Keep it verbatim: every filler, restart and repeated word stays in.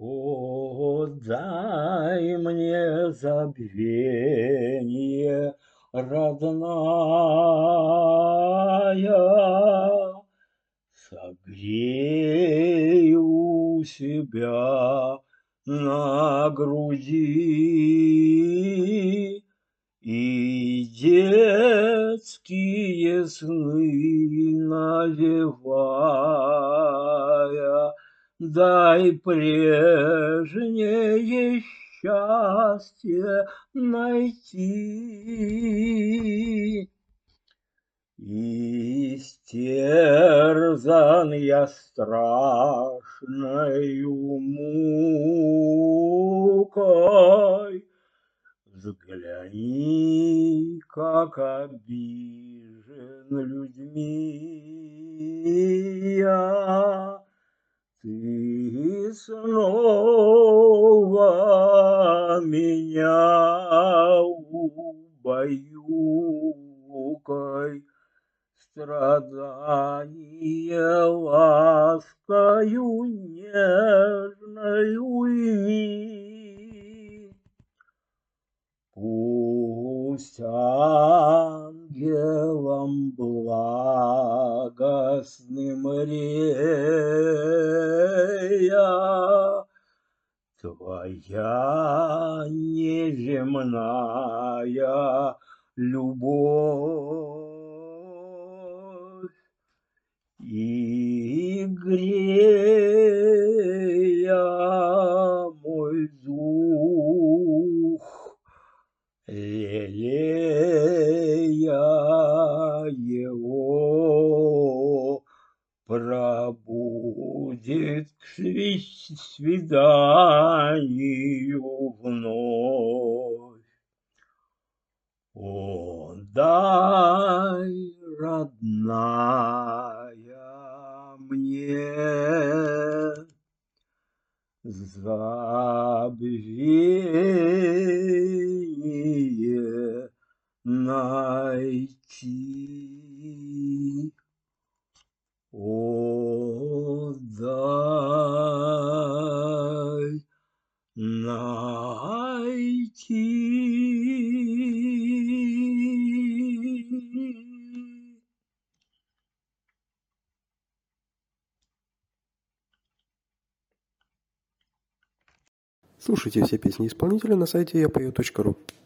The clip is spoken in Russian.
О, дай мне забвенье, родная, согрею себя на груди и детские сны навевая. Дай прежнее счастье найти. Истерзан я страшною мукой, взгляни, как обижен людьми я. Ты снова меня убаюкай, страдания ласкою нежной уйми. Пусть ангелам благостным рея твоя неземная любовь, и грея мой дух, лелея его, пробудет к свиданию вновь. О, дай, родная, мне забвенье найти. О, дай найти. Слушайте все песни исполнителя на сайте я пою точка ру.